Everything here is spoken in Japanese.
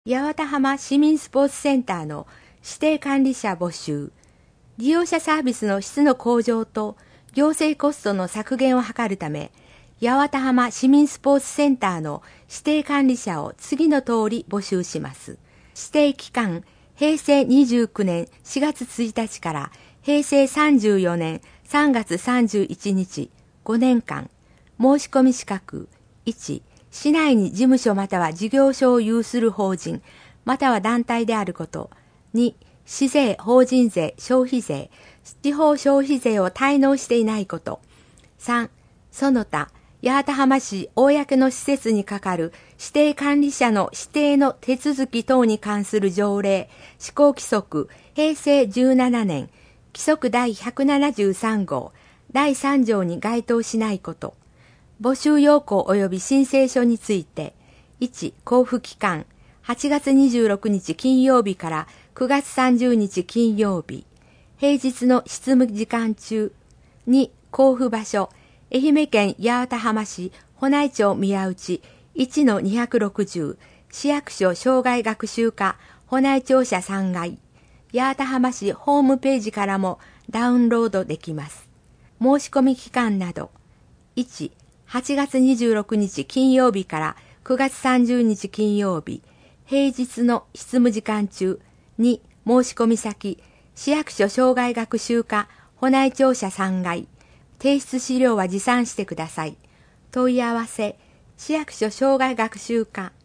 八幡浜市民スポーツセンターの指定管理者募集。利用者サービスの質の向上と行政コストの削減を図るため、八幡浜市民スポーツセンターの指定管理者を次の通り募集します。指定期間、平成29年4月1日から平成34年3月31日、5年間。申し込み資格、1、市内に事務所または事業所を有する法人、または団体であること。2、市税、法人税、消費税、地方消費税を滞納していないこと。3、その他、八幡浜市公の施設にかかる指定管理者の指定の手続き等に関する条例、施行規則、平成17年、規則第173号、第3条に該当しないこと。募集要項及び申請書について、1、交付期間、8月26日金曜日から9月30日金曜日、平日の執務時間中。2、交付場所、愛媛県八幡浜市保内町宮内 1-260 市役所障害学習課保内庁舎3階、八幡浜市ホームページからもダウンロードできます。申し込み期間など、1、8月26日金曜日から9月30日金曜日、平日の執務時間中。2、申し込み先、市役所障害学習課保内庁舎3階。提出資料は持参してください。問い合わせ、市役所障害学習課